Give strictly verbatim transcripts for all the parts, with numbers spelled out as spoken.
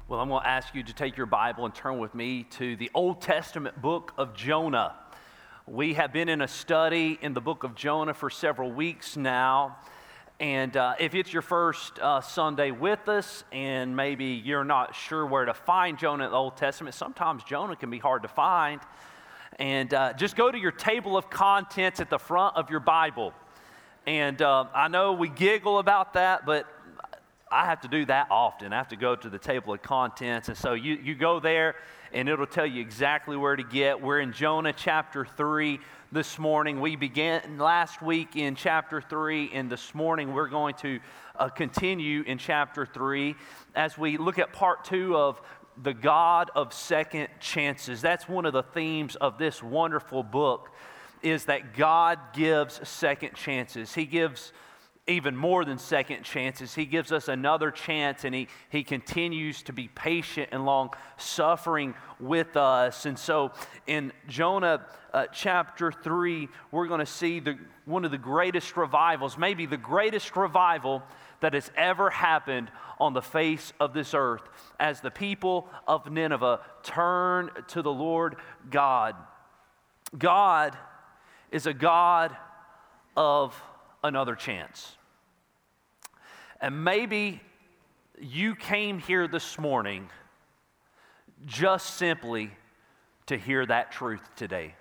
Well, I'm going to ask you to take your Bible and turn with me to the Old Testament book of Jonah. We have been in a study in the book of Jonah for several weeks now. And uh, if it's your first uh, Sunday with us and maybe you're not sure where to find Jonah in the Old Testament, sometimes Jonah can be hard to find. And uh, just go to your table of contents at the front of your Bible. And uh, I know we giggle about that, but I have to do that often. I have to go to the table of contents. And so you, you go there, and it'll tell you exactly where to get. We're in Jonah chapter three this morning. We began last week in chapter three, and this morning we're going to uh, continue in chapter three as we look at part two of the God of second chances. That's one of the themes of this wonderful book, is that God gives second chances. He gives even more than second chances. He gives us another chance, and he, he continues to be patient and long-suffering with us. And so in Jonah uh, chapter three, we're going to see the, one of the greatest revivals, maybe the greatest revival that has ever happened on the face of this earth, as the people of Nineveh turn to the Lord God. God is a God of another chance. And maybe you came here this morning just simply to hear that truth today.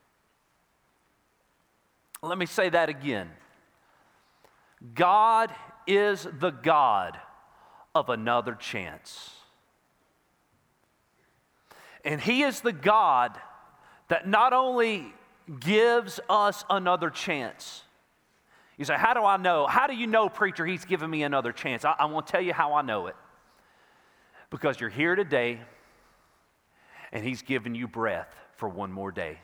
Let me say that again. God is the God of another chance. And He is the God that not only gives us another chance. You say, how do I know? How do you know, preacher, He's given me another chance? I, I want to tell you how I know it. Because you're here today, and He's given you breath for one more day.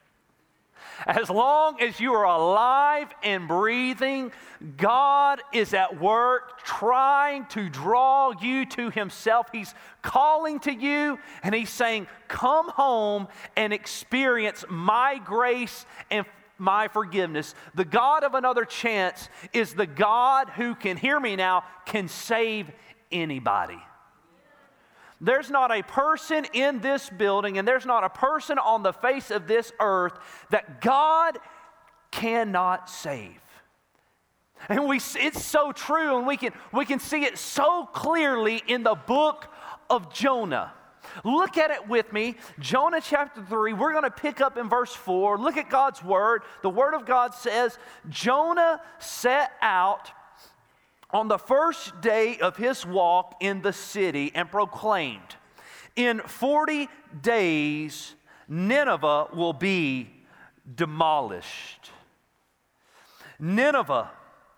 As long as you are alive and breathing, God is at work trying to draw you to Himself. He's calling to you, and He's saying, come home and experience my grace and my forgiveness. The God of another chance is the God who can, hear me now, can save anybody. There's not a person in this building, and there's not a person on the face of this earth that God cannot save. And we, it's so true, and we can, we can see it so clearly in the book of Jonah. Look at it with me. Jonah chapter three, we're going to pick up in verse four. Look at God's word. The word of God says, Jonah set out on the first day of his walk in the city and proclaimed, in forty days Nineveh will be demolished. Nineveh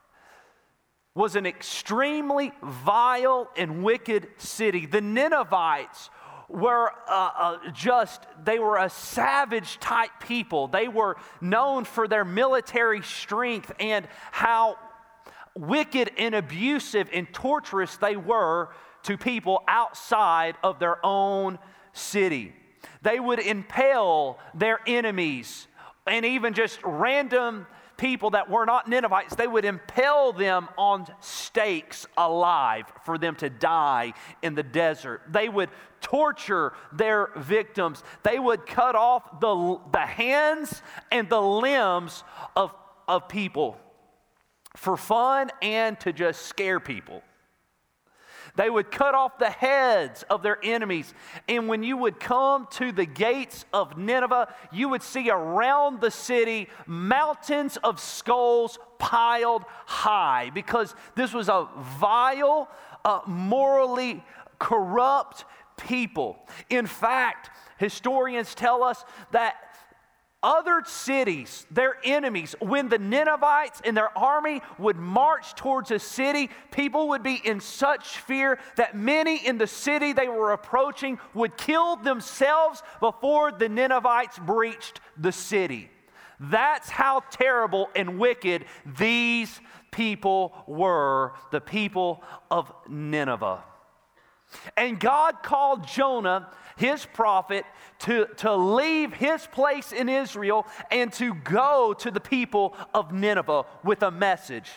was an extremely vile and wicked city. The Ninevites were uh, uh, just, they were a savage type people. They were known for their military strength and how wicked and abusive and torturous they were to people outside of their own city. They would impale their enemies, and even just random people that were not Ninevites, they would impale them on stakes alive for them to die in the desert. They would torture their victims. They would cut off the, the hands and the limbs of, of people for fun and to just scare people. They would cut off the heads of their enemies. And when you would come to the gates of Nineveh, you would see around the city mountains of skulls piled high, because this was a vile, uh, morally corrupt people. In fact, historians tell us that other cities, their enemies, when the Ninevites and their army would march towards a city, people would be in such fear that many in the city they were approaching would kill themselves before the Ninevites breached the city. That's how terrible and wicked these people were, the people of Nineveh. And God called Jonah, his prophet, to, to leave his place in Israel and to go to the people of Nineveh with a message.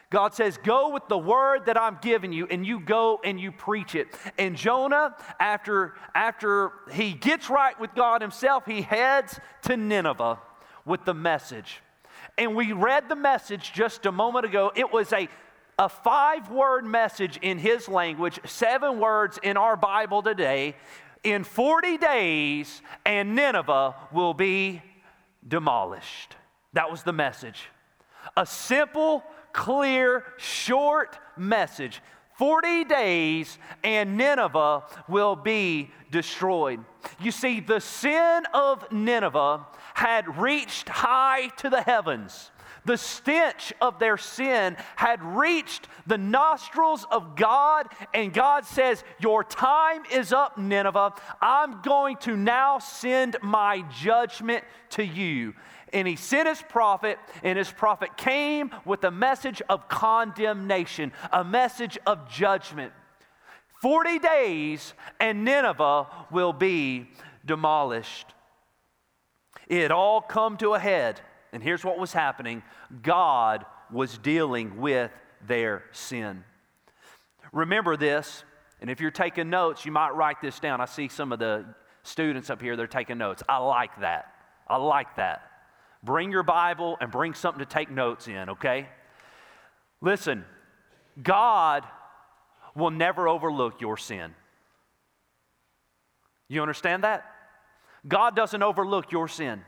God says, go with the word that I'm giving you, and you go and you preach it. And Jonah, after, after he gets right with God himself, he heads to Nineveh with the message. And we read the message just a moment ago. It was a, a five-word message in his language, seven words in our Bible today. In forty days, and Nineveh will be demolished. That was the message. A simple, clear, short message. forty days and Nineveh will be destroyed. You see, the sin of Nineveh had reached high to the heavens. The stench of their sin had reached the nostrils of God, and God says, your time is up, Nineveh. I'm going to now send my judgment to you. And he sent his prophet, and his prophet came with a message of condemnation, a message of judgment. Forty days, and Nineveh will be demolished. It had all come to a head, and here's what was happening. God was dealing with their sin. Remember this, and if you're taking notes, you might write this down. I see some of the students up here, they're taking notes. I like that. I like that. Bring your Bible and bring something to take notes in, okay? Listen, God will never overlook your sin. You understand that? God doesn't overlook your sin.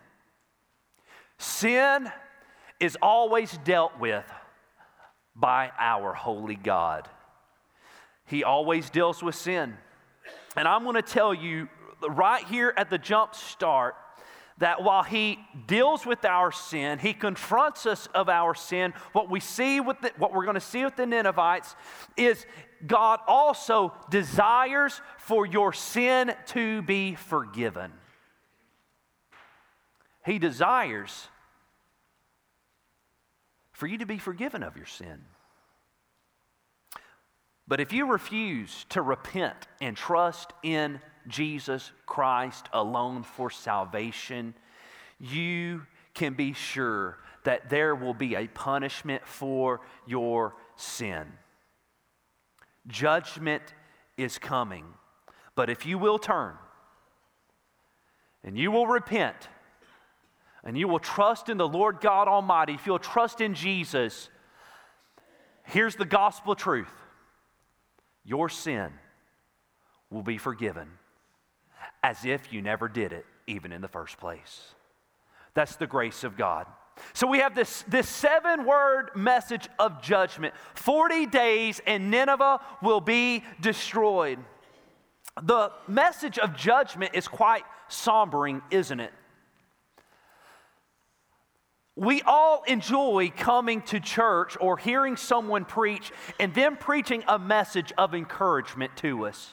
Sin is always dealt with by our holy God. He always deals with sin. And I'm going to tell you right here at the jump start that while he deals with our sin, he confronts us of our sin. What we see with the, what we're going to see with the Ninevites is God also desires for your sin to be forgiven. He desires for you to be forgiven of your sin. But if you refuse to repent and trust in Jesus Christ alone for salvation, you can be sure that there will be a punishment for your sin. Judgment is coming. But if you will turn and you will repent and you will trust in the Lord God Almighty, if you'll trust in Jesus, here's the gospel truth. Your sin will be forgiven as if you never did it, even in the first place. That's the grace of God. So we have this, this seven-word message of judgment. forty days and Nineveh will be destroyed. The message of judgment is quite sombering, isn't it? We all enjoy coming to church or hearing someone preach and them preaching a message of encouragement to us.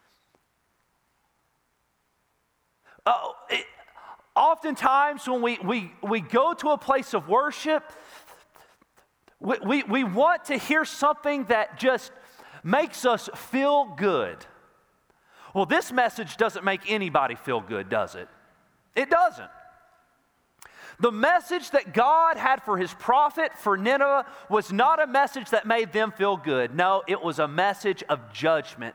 Uh, it, oftentimes when we, we, we go to a place of worship, we, we, we want to hear something that just makes us feel good. Well, this message doesn't make anybody feel good, does it? It doesn't. The message that God had for his prophet, for Nineveh, was not a message that made them feel good. No, it was a message of judgment.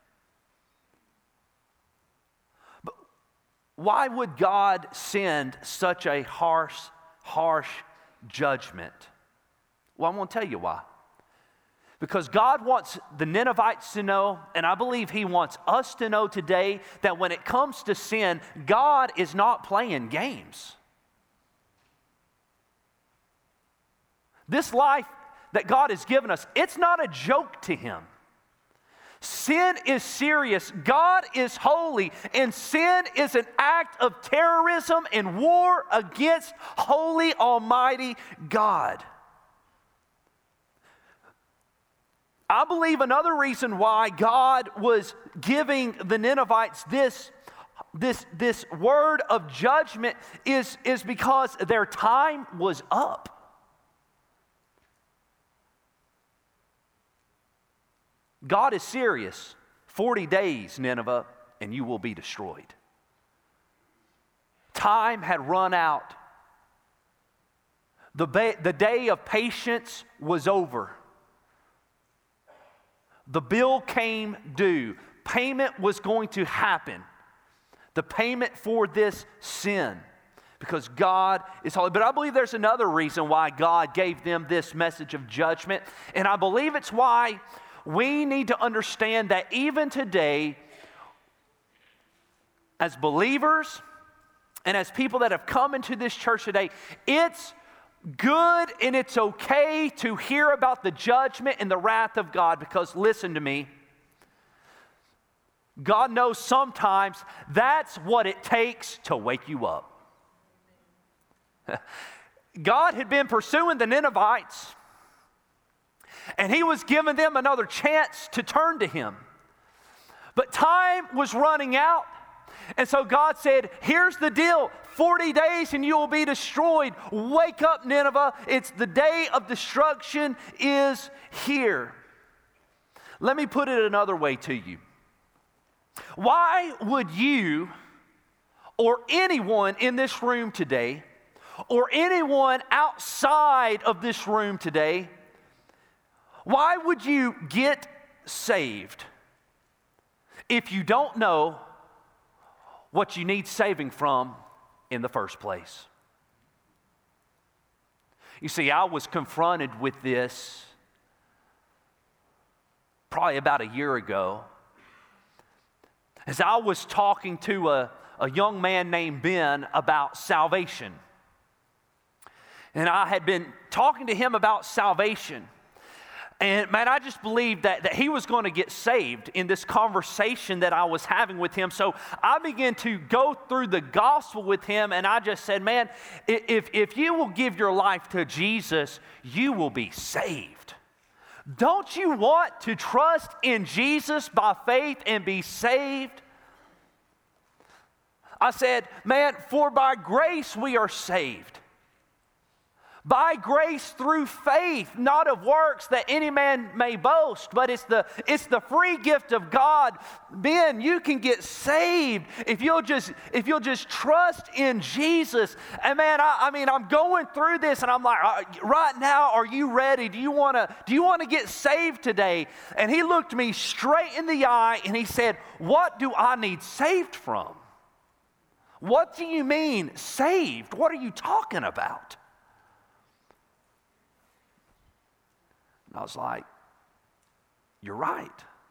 But why would God send such a harsh, harsh judgment? Well, I'm going to tell you why. Because God wants the Ninevites to know, and I believe he wants us to know today, that when it comes to sin, God is not playing games. This life that God has given us, it's not a joke to him. Sin is serious. God is holy, and sin is an act of terrorism and war against holy, almighty God. I believe another reason why God was giving the Ninevites this, this, this word of judgment is, is because their time was up. God is serious. forty days, Nineveh, and you will be destroyed. Time had run out. The, ba- the day of patience was over. The bill came due. Payment was going to happen. The payment for this sin. Because God is holy. But I believe there's another reason why God gave them this message of judgment. And I believe it's why we need to understand that even today, as believers and as people that have come into this church today, it's good and it's okay to hear about the judgment and the wrath of God, because listen to me, God knows sometimes that's what it takes to wake you up. God had been pursuing the Ninevites, and He was giving them another chance to turn to Him. But time was running out, and so God said, here's the deal. forty days and you will be destroyed. Wake up, Nineveh. It's the day of destruction is here. Let me put it another way to you. Why would you or anyone in this room today or anyone outside of this room today, why would you get saved if you don't know what you need saving from in the first place? You see, I was confronted with this probably about a year ago as I was talking to a, a young man named Ben about salvation. And I had been talking to him about salvation. And man, I just believed that, that he was going to get saved in this conversation that I was having with him. So I began to go through the gospel with him, and I just said, man, if, if you will give your life to Jesus, you will be saved. Don't you want to trust in Jesus by faith and be saved? I said, man, for by grace we are saved. By grace through faith, not of works that any man may boast, but it's the, it's the free gift of God. Ben, you can get saved if you'll just, if you'll just trust in Jesus. And man, I, I mean, I'm going through this and I'm like, right now, are you ready? Do you want to, do you want to get saved today? And he looked me straight in the eye and he said, what do I need saved from? What do you mean saved? What are you talking about? And I was like, you're right.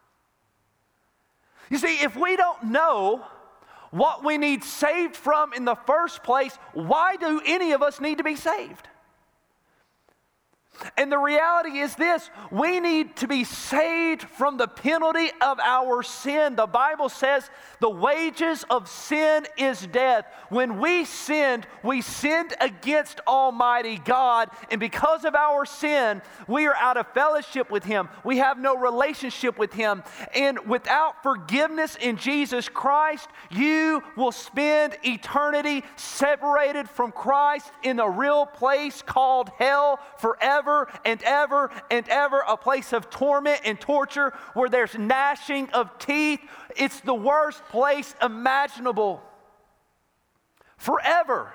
You see, if we don't know what we need saved from in the first place, why do any of us need to be saved? And the reality is this, we need to be saved from the penalty of our sin. The Bible says the wages of sin is death. When we sinned, we sinned against Almighty God. And because of our sin, we are out of fellowship with Him. We have no relationship with Him. And without forgiveness in Jesus Christ, you will spend eternity separated from Christ in a real place called hell forever and ever and ever, a place of torment and torture where there's gnashing of teeth. It's the worst place imaginable. Forever.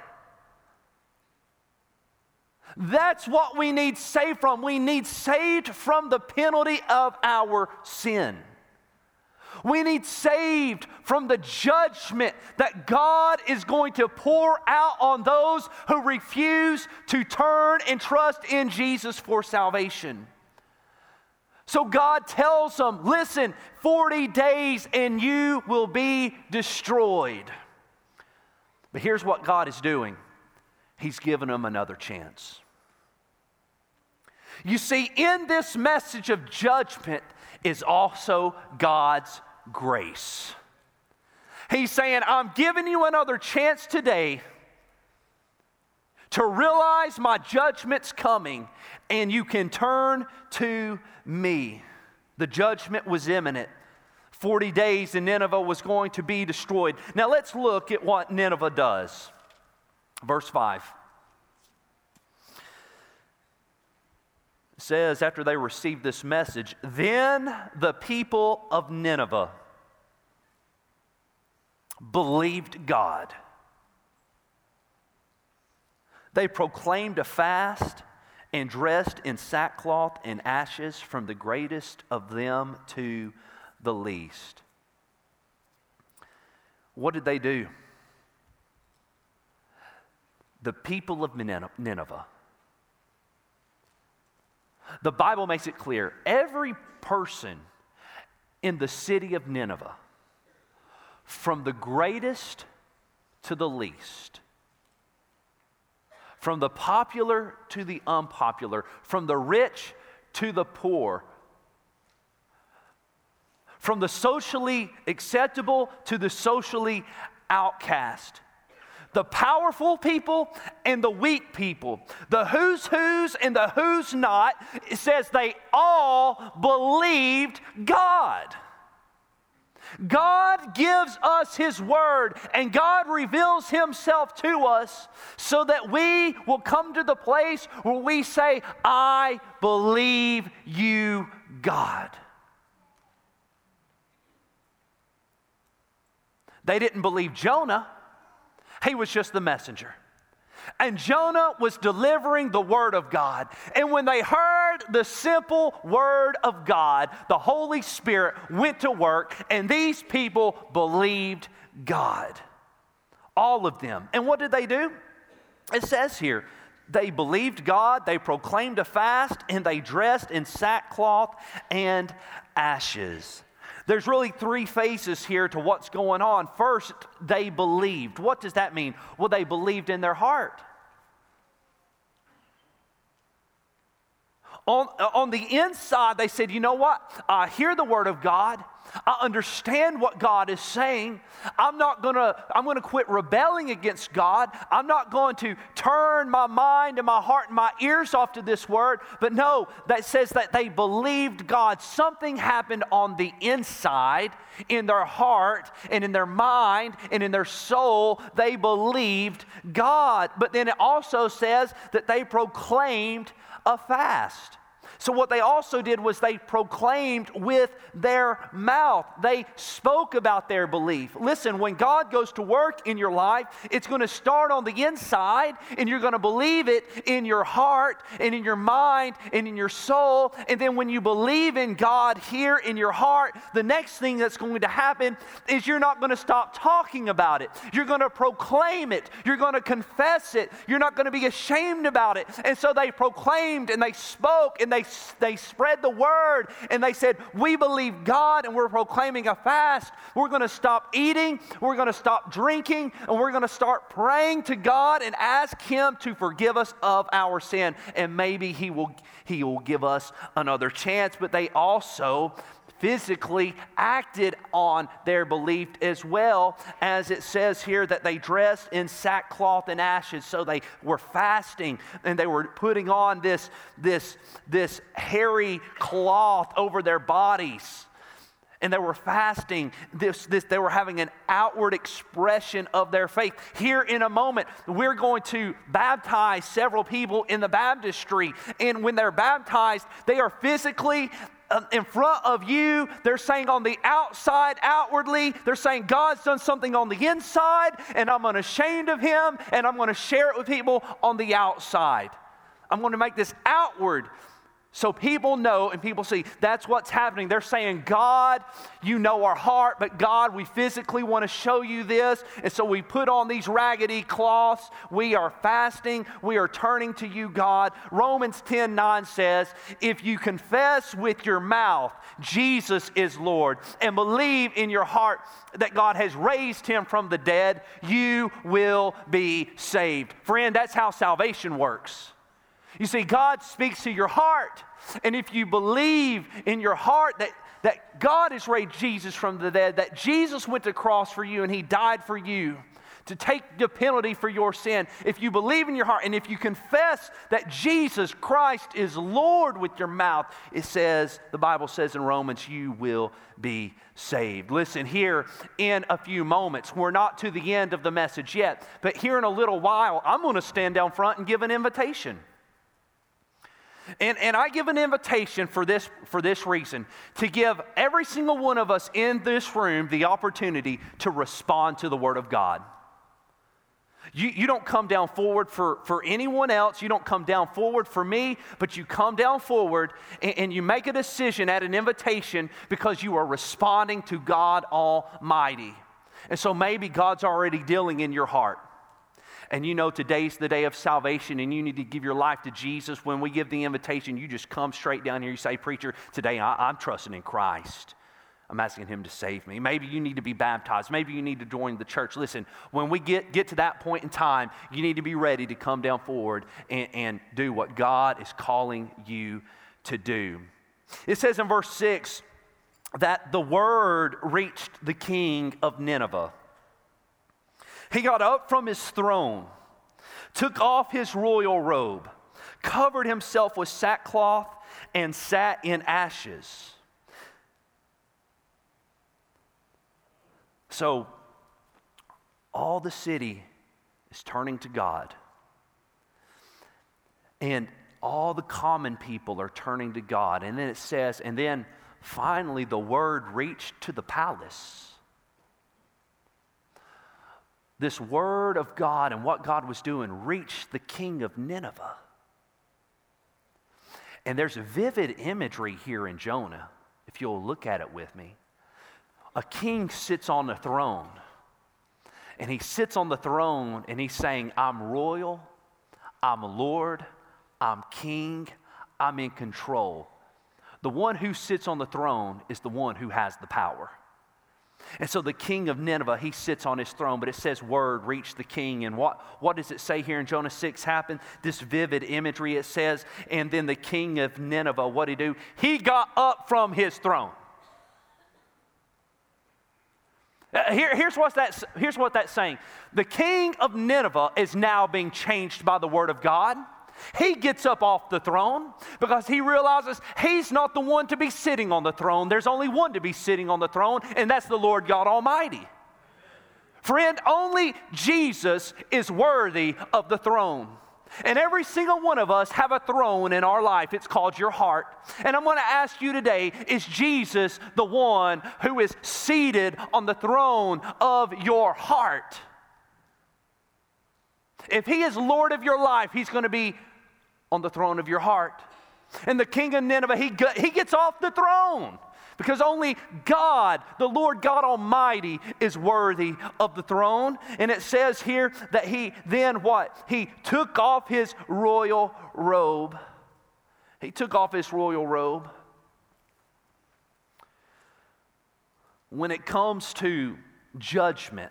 That's what we need saved from. We need saved from the penalty of our sin. We need saved from the judgment that God is going to pour out on those who refuse to turn and trust in Jesus for salvation. So God tells them, listen, forty days and you will be destroyed. But here's what God is doing. He's given them another chance. You see, in this message of judgment is also God's grace. He's saying, I'm giving you another chance today to realize my judgment's coming and you can turn to me. The judgment was imminent. forty days and Nineveh was going to be destroyed. Now let's look at what Nineveh does. Verse five. It says, after they received this message, then the people of Nineveh believed God. They proclaimed a fast and dressed in sackcloth and ashes, from the greatest of them to the least. What did they do? The people of Nineveh. The Bible makes it clear, every person in the city of Nineveh, from the greatest to the least, from the popular to the unpopular, from the rich to the poor, from the socially acceptable to the socially outcast, the powerful people and the weak people, the who's who's and the who's not, it says they all believed God. God gives us His Word, and God reveals Himself to us so that we will come to the place where we say, I believe you, God. They didn't believe Jonah. He was just the messenger. And Jonah was delivering the Word of God. And when they heard the simple Word of God, the Holy Spirit went to work, and these people believed God. All of them. And what did they do? It says here, they believed God, they proclaimed a fast, and they dressed in sackcloth and ashes. There's really three phases here to what's going on. First, they believed. What does that mean? Well, they believed in their heart. On, on the inside, they said, you know what? I hear the Word of God. I understand what God is saying. I'm not gonna, I'm gonna quit rebelling against God. I'm not going to turn my mind and my heart and my ears off to this Word. But no, that says that they believed God. Something happened on the inside, in their heart and in their mind and in their soul. They believed God. But then it also says that they proclaimed a fast. So what they also did was they proclaimed with their mouth. They spoke about their belief. Listen, when God goes to work in your life, it's going to start on the inside, and you're going to believe it in your heart and in your mind and in your soul. And then when you believe in God here in your heart, the next thing that's going to happen is you're not going to stop talking about it. You're going to proclaim it. You're going to confess it. You're not going to be ashamed about it. And so they proclaimed and they spoke and they They spread the word, and they said, we believe God, and we're proclaiming a fast. We're going to stop eating, we're going to stop drinking, and we're going to start praying to God and ask Him to forgive us of our sin. And maybe He will, He will give us another chance. But they also physically acted on their belief, as well as it says here that they dressed in sackcloth and ashes. So they were fasting, and they were putting on this, this, this hairy cloth over their bodies. And they were fasting. This, this, they were having an outward expression of their faith. Here in a moment, we're going to baptize several people in the baptistry. And when they're baptized, they are physically in front of you. They're saying on the outside, outwardly, they're saying God's done something on the inside, and I'm unashamed of Him, and I'm going to share it with people on the outside. I'm going to make this outward so people know and people see. That's what's happening. They're saying, God, you know our heart, but God, we physically want to show you this. And so we put on these raggedy cloths. We are fasting. We are turning to you, God. Romans ten nine says, if you confess with your mouth Jesus is Lord and believe in your heart that God has raised Him from the dead, you will be saved. Friend, that's how salvation works. You see, God speaks to your heart. And if you believe in your heart that, that God has raised Jesus from the dead, that Jesus went to the cross for you and He died for you to take the penalty for your sin, if you believe in your heart and if you confess that Jesus Christ is Lord with your mouth, it says, the Bible says in Romans, you will be saved. Listen, here in a few moments, we're not to the end of the message yet, but here in a little while, I'm going to stand down front and give an invitation. And, and I give an invitation for this, for this reason, to give every single one of us in this room the opportunity to respond to the Word of God. You, you don't come down forward for, for anyone else. You don't come down forward for me, but you come down forward and, and you make a decision at an invitation because you are responding to God Almighty. And so maybe God's already dealing in your heart. And you know today's the day of salvation and you need to give your life to Jesus. When we give the invitation, you just come straight down here. You say, preacher, today I, I'm trusting in Christ. I'm asking him to save me. Maybe you need to be baptized. Maybe you need to join the church. Listen, when we get, get to that point in time, you need to be ready to come down forward and, and do what God is calling you to do. It says in verse six that the word reached the king of Nineveh. He got up from his throne, took off his royal robe, covered himself with sackcloth, and sat in ashes. So, all the city is turning to God. And all the common people are turning to God. And then it says, and then finally the word reached to the palace. This word of God and what God was doing reached the king of Nineveh. And there's a vivid imagery here in Jonah, if you'll look at it with me. A king sits on the throne, and he sits on the throne and he's saying, I'm royal, I'm Lord, I'm king, I'm in control. The one who sits on the throne is the one who has the power. And so the king of Nineveh, he sits on his throne, but it says word reached the king. And what, what does it say here in Jonah six happened? This vivid imagery, it says, and then the king of Nineveh, what did he do? He got up from his throne. Uh, here, here's, what that's, here's what that's saying. The king of Nineveh is now being changed by the word of God. He gets up off the throne because he realizes he's not the one to be sitting on the throne. There's only one to be sitting on the throne, and that's the Lord God Almighty. Friend, only Jesus is worthy of the throne. And every single one of us have a throne in our life. It's called your heart. And I'm going to ask you today, is Jesus the one who is seated on the throne of your heart? If he is Lord of your life, he's going to be on the throne of your heart. And the king of Nineveh, he, he gets off the throne because only God, the Lord God Almighty, is worthy of the throne. And it says here that he then what? He took off his royal robe. He took off his royal robe. When it comes to judgment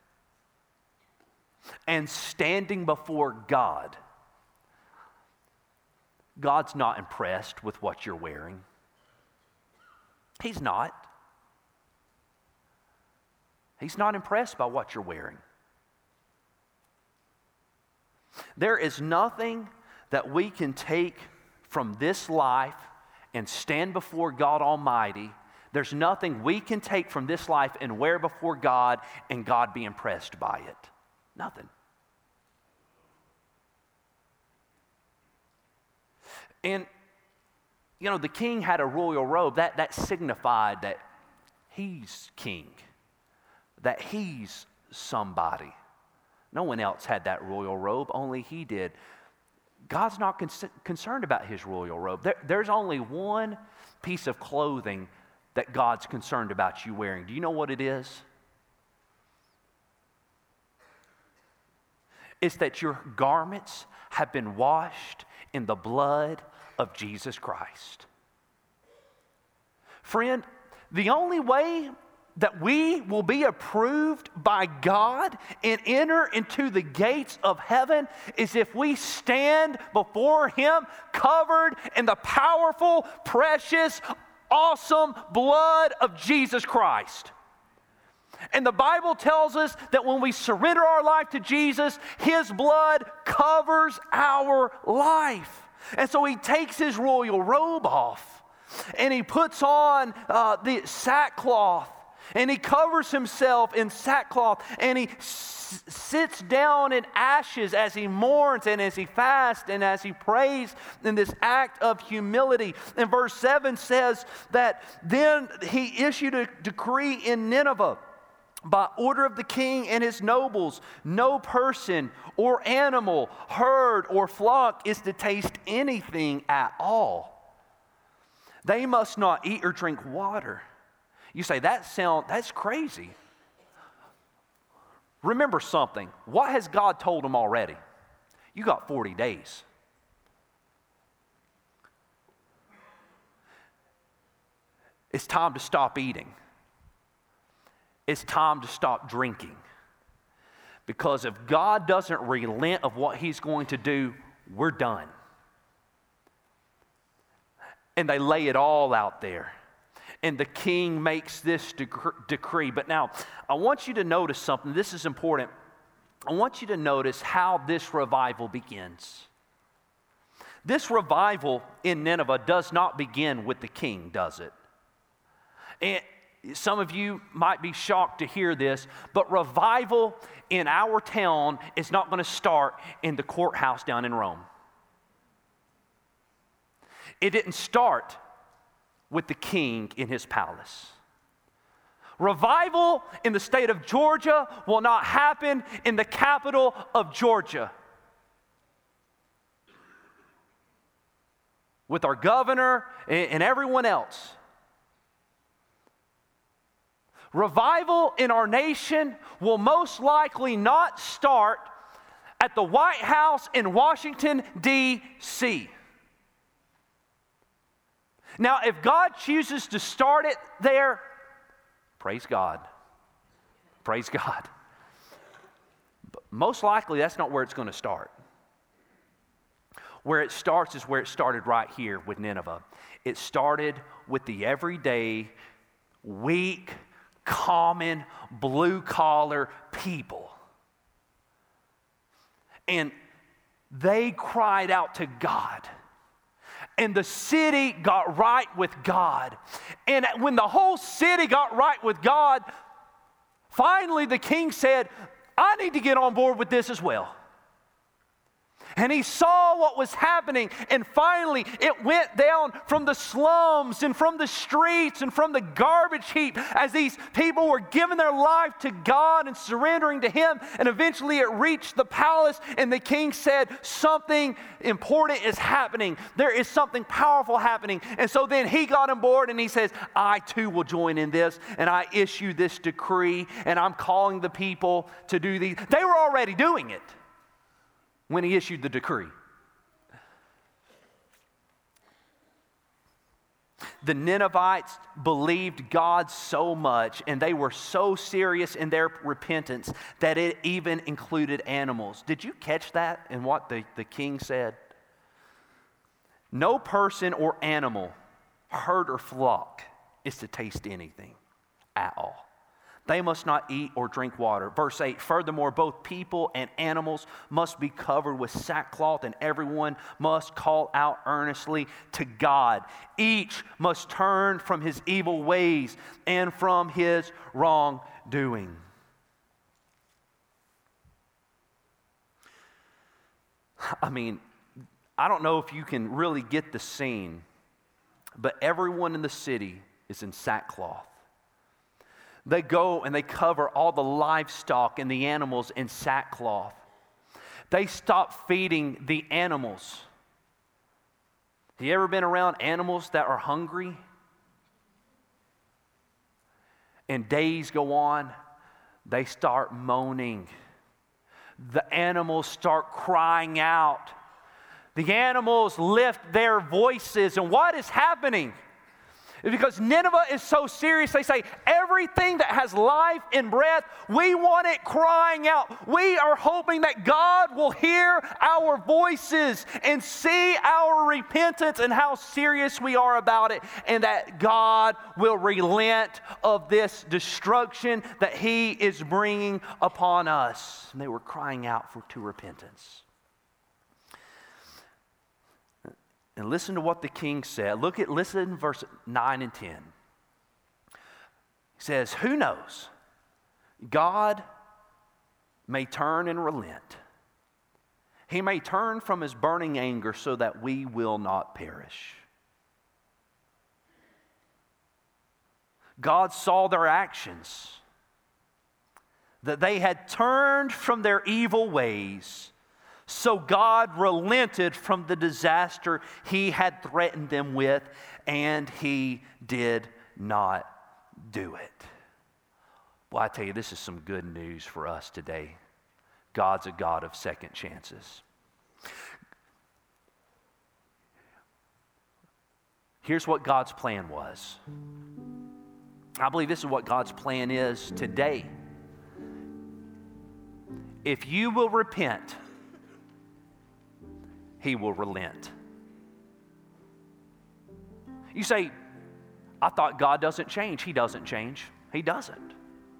and standing before God, God's not impressed with what you're wearing. He's not. He's not impressed by what you're wearing. There is nothing that we can take from this life and stand before God Almighty. There's nothing we can take from this life and wear before God and God be impressed by it. Nothing. And, you know, the king had a royal robe. That, that signified that he's king, that he's somebody. No one else had that royal robe, only he did. God's not con- concerned about his royal robe. There, there's only one piece of clothing that God's concerned about you wearing. Do you know what it is? It's that your garments have been washed in the blood of Jesus Christ. Friend, the only way that we will be approved by God and enter into the gates of heaven is if we stand before Him covered in the powerful, precious, awesome blood of Jesus Christ. And the Bible tells us that when we surrender our life to Jesus, His blood covers our life. And so He takes His royal robe off and He puts on uh, the sackcloth and He covers Himself in sackcloth and He s- sits down in ashes as He mourns and as He fasts and as He prays in this act of humility. And verse seven says that then He issued a decree in Nineveh By order of the king and his nobles, no person or animal, herd or flock is to taste anything at all. They must not eat or drink water. You say, that sound, that's crazy. Remember something. What has God told them already? You got forty days. It's time to stop eating. It's time to stop drinking. Because if God doesn't relent of what he's going to do, we're done. And they lay it all out there. And the king makes this dec- decree. But now, I want you to notice something. This is important. I want you to notice how this revival begins. This revival in Nineveh does not begin with the king, does it? And some of you might be shocked to hear this, but revival in our town is not going to start in the courthouse down in Rome. It didn't start with the king in his palace. Revival in the state of Georgia will not happen in the capital of Georgia. With our governor and everyone else. Revival in our nation will most likely not start at the White House in Washington, D C Now, if God chooses to start it there, praise God. Praise God. But most likely, that's not where it's going to start. Where it starts is where it started right here with Nineveh. It started with the everyday, weak, common, blue-collar people. And they cried out to God. And the city got right with God. And when the whole city got right with God, finally the king said, I need to get on board with this as well. And he saw what was happening, and finally it went down from the slums and from the streets and from the garbage heap as these people were giving their life to God and surrendering to him, and eventually it reached the palace, and the king said, something important is happening. There is something powerful happening. And so then he got on board and he says, I too will join in this, and I issue this decree, and I'm calling the people to do these. They were already doing it when he issued the decree. The Ninevites believed God so much, and they were so serious in their repentance that it even included animals. Did you catch that in what the, the king said? No person or animal, herd or flock, is to taste anything at all. They must not eat or drink water. Verse eight, furthermore, both people and animals must be covered with sackcloth, and everyone must call out earnestly to God. Each must turn from his evil ways and from his wrongdoing. I mean, I don't know if you can really get the scene, but everyone in the city is in sackcloth. They go and they cover all the livestock and the animals in sackcloth. They stop feeding the animals. Have you ever been around animals that are hungry? And days go on, they start moaning. The animals start crying out. The animals lift their voices. And what is happening? Because Nineveh is so serious, they say, everything that has life and breath, we want it crying out. We are hoping that God will hear our voices and see our repentance and how serious we are about it, and that God will relent of this destruction that He is bringing upon us. And they were crying out for to repentance. And listen to what the king said. Look at, listen verse nine and ten. He says, who knows? God may turn and relent. He may turn from his burning anger so that we will not perish. God saw their actions. that they had turned from their evil ways. So God relented from the disaster he had threatened them with, and he did not do it. Well, I tell you, this is some good news for us today. God's a God of second chances. Here's what God's plan was. I believe this is what God's plan is today. If you will repent, he will relent. You say, I thought God doesn't change. He doesn't change. He doesn't.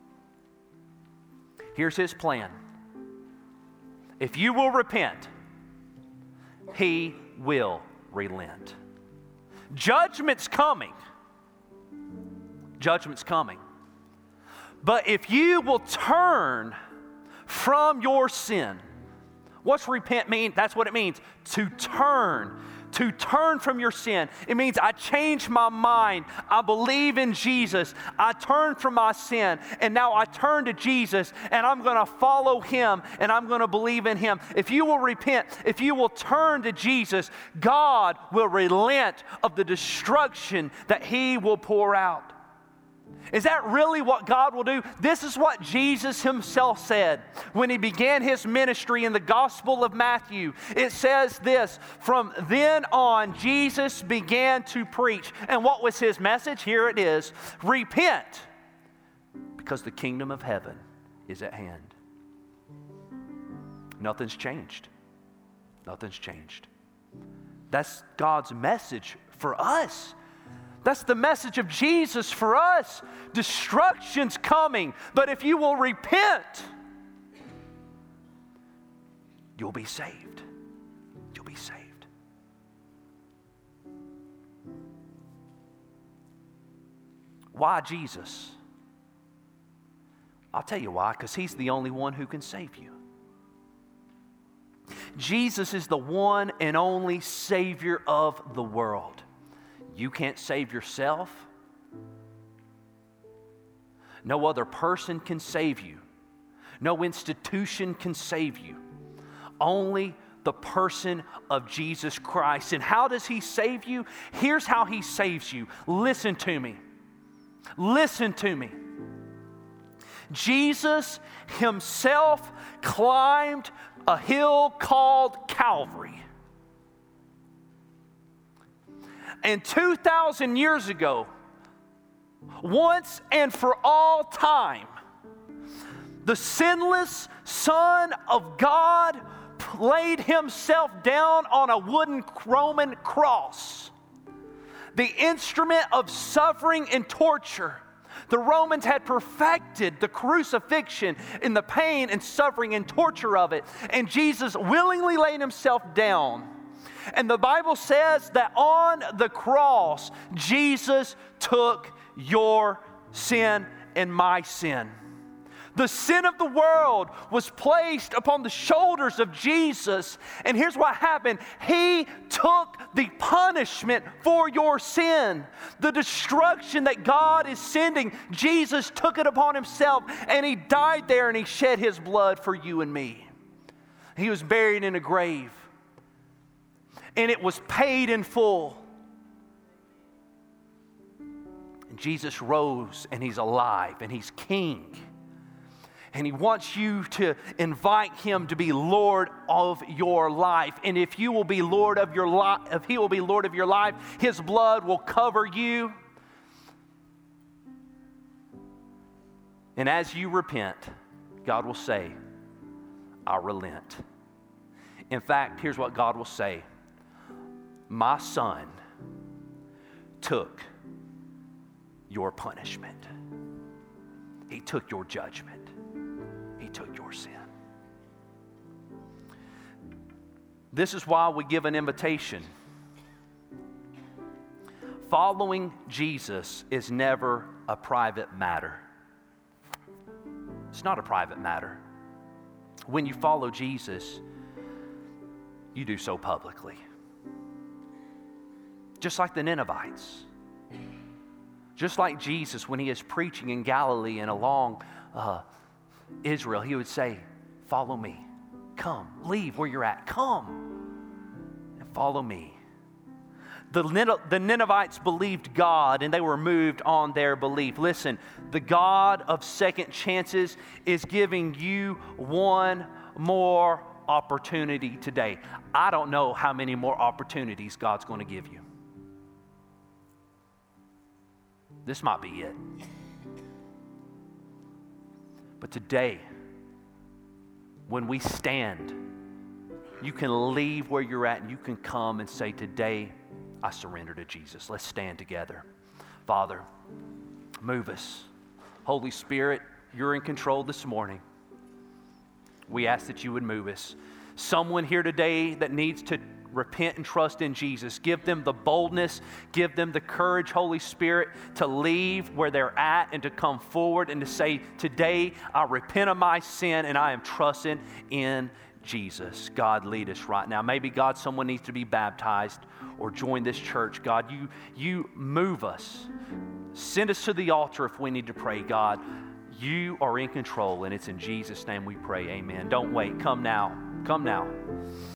Here's his plan. If you will repent, he will relent. Judgment's coming. Judgment's coming. But if you will turn from your sin, what's repent mean? That's what it means, to turn. To turn from your sin. It means I change my mind. I believe in Jesus. I turn from my sin, and now I turn to Jesus, and I'm going to follow him, and I'm going to believe in him. If you will repent, if you will turn to Jesus, God will relent of the destruction that he will pour out. Is that really what God will do? This is what Jesus himself said when he began his ministry in the Gospel of Matthew. It says this, from then on, Jesus began to preach. And what was his message? Here it is. Repent, because the kingdom of heaven is at hand. Nothing's changed. Nothing's changed. That's God's message for us. That's the message of Jesus for us. Destruction's coming, but if you will repent, you'll be saved. You'll be saved. Why Jesus? I'll tell you why, because he's the only one who can save you. Jesus is the one and only Savior of the world. You can't save yourself. No other person can save you. No institution can save you. Only the person of Jesus Christ. And how does he save you? Here's how he saves you. Listen to me. Listen to me. Jesus himself climbed a hill called Calvary. And two thousand years ago, once and for all time, the sinless Son of God laid himself down on a wooden Roman cross, the instrument of suffering and torture. The Romans had perfected the crucifixion in the pain and suffering and torture of it, and Jesus willingly laid himself down. And the Bible says that on the cross, Jesus took your sin and my sin. The sin of the world was placed upon the shoulders of Jesus. And here's what happened. He took the punishment for your sin. The destruction that God is sending, Jesus took it upon himself. And he died there and he shed his blood for you and me. He was buried in a grave. And it was paid in full. And Jesus rose and he's alive and he's king. And he wants you to invite him to be Lord of your life. And if you will be Lord of your life, if he will be Lord of your life, his blood will cover you. And as you repent, God will say, I relent. In fact, here's what God will say. My son took your punishment. He took your judgment. He took your sin. This is why we give an invitation. Following Jesus is never a private matter. It's not a private matter. When you follow Jesus, you do so publicly. Just like the Ninevites. Just like Jesus when he is preaching in Galilee and along uh, Israel, he would say, follow me. Come, leave where you're at. Come and follow me. The, the Ninevites believed God, and they were moved on their belief. Listen, the God of second chances is giving you one more opportunity today. I don't know how many more opportunities God's going to give you. This might be it. But today, when we stand, you can leave where you're at and you can come and say, today, I surrender to Jesus. Let's stand together. Father, move us. Holy Spirit, you're in control this morning. We ask that you would move us. Someone here today that needs to repent and trust in Jesus, give them the boldness, give them the courage, Holy Spirit, to leave where they're at and to come forward and to say, today I repent of my sin and I am trusting in Jesus. God, lead us right now. Maybe, God, someone needs to be baptized or join this church. God, you, you move us. Send us to the altar if we need to pray, God. You are in control, and it's in Jesus' name we pray. Amen. Don't wait. Come now. Come now.